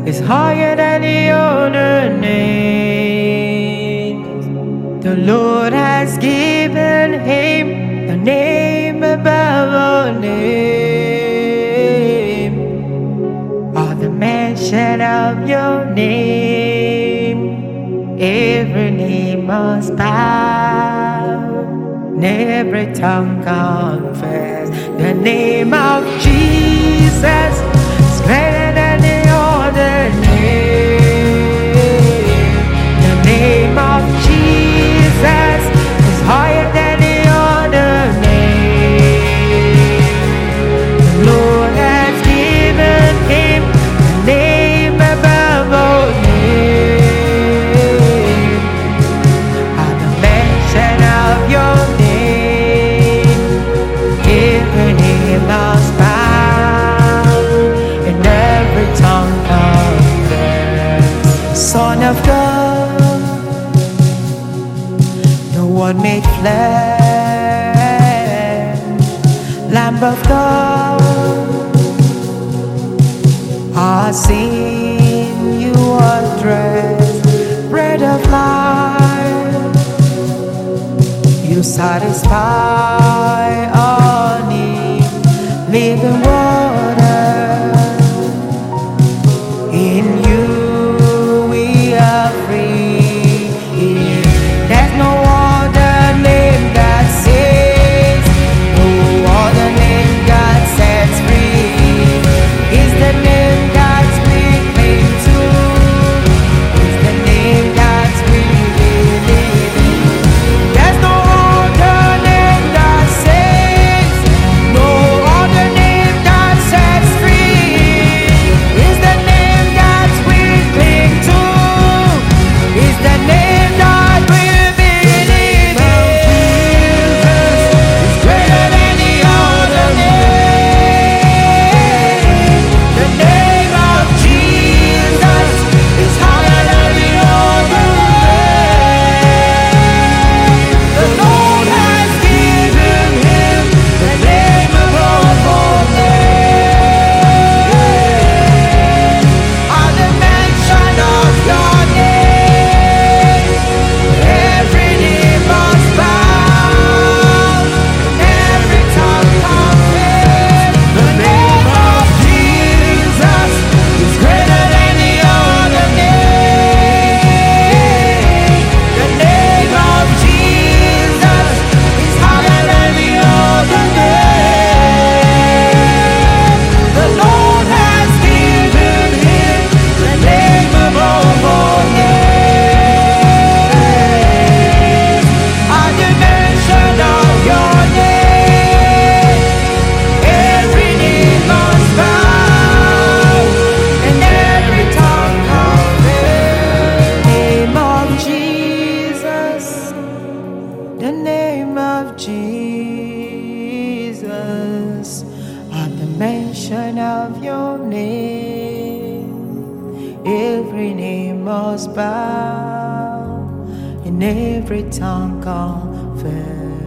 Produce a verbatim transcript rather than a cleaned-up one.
is higher than the other names. The Lord has given him the name above all name. At the mention of your name, every knee must bow, and every tongue confess. The name of Jesus is greater than the other name. The name of Jesus is higher than the other name. The Lord has given him the name above all names. At the mention of your name, every knee must bow, and every tongue confess. Son of God, the one made flesh, Lamb of God, our sin you address, bread of life, you satisfy our need, living water. In you we are free. There's no other name that saves, no other name that sets free. Is the name that we cling to, is the name that we believe in. There's no other name that saves, no other name that sets free. Is the name that we cling to, is the name that we believe in. Jesus is greater than the other name. The name of Jesus is higher than the other name. The Lord has given him the name above all names. At the mention of your name, every knee must bow, every tongue confess. The name of Jesus is greater than the other name. The name of Jesus is higher than the other name. The Lord has given him the name above all names. At the mention of your name, every knee must bow, and every tongue confess. Name of Jesus, the name of Jesus. At the mention of your name, every knee must bow, and every tongue confess.